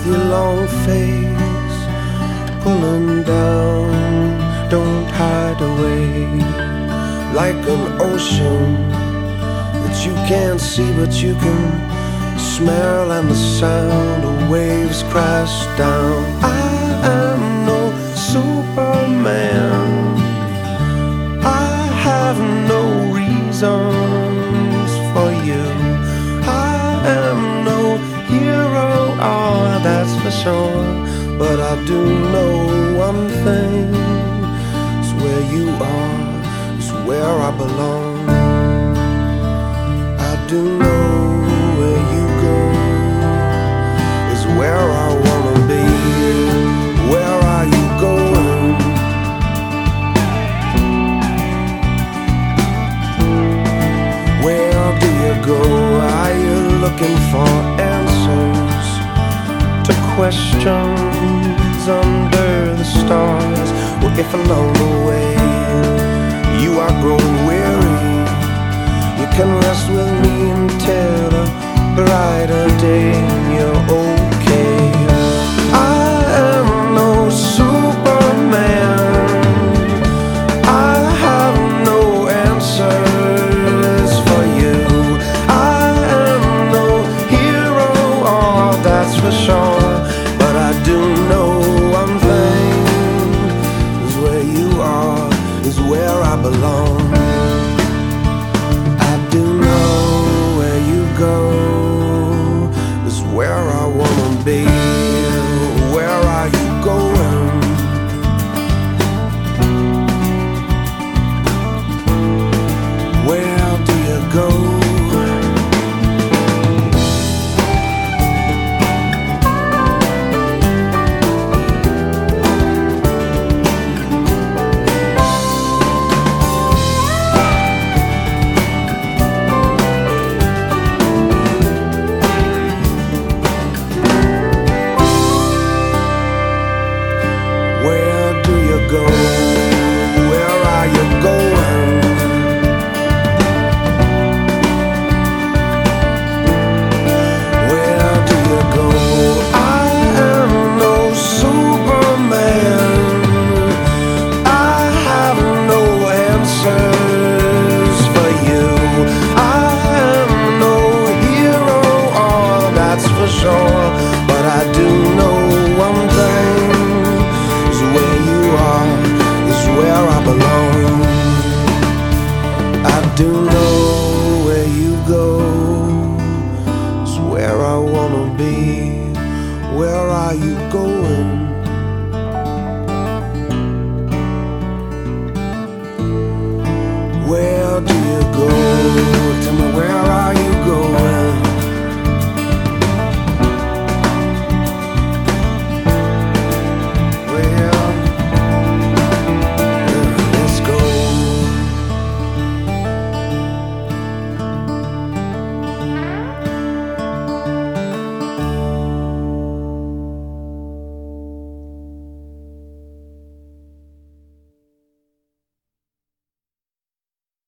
your long face pulling down, don't hide away like an ocean that you can't see but you can smell, and the sound of waves crash down. I am no Superman, I have no reasons for you. I am no hero, oh that's for sure. But I do know one thing, it's where you are, it's where I belong. I do know where you go is where I wanna be. Where are you going? Where do you go? Are you looking for answers to questions under the stars? Well, if along the way you are growing weary, you can rest with me until a brighter day and you're okay. I am no Superman, I have no answers for you. I am no hero, oh that's for sure. But I do know one thing, is where you are, is where I belong. Where I wanna be. Where are you going? Where do you go? Go? Where are you going? Where do you go? I am no Superman, I have no answers for you. I am no hero, oh that's for sure. But I do know one thing, is where you are, is where I belong. I do know where you go, is where I wanna be. Where are you going?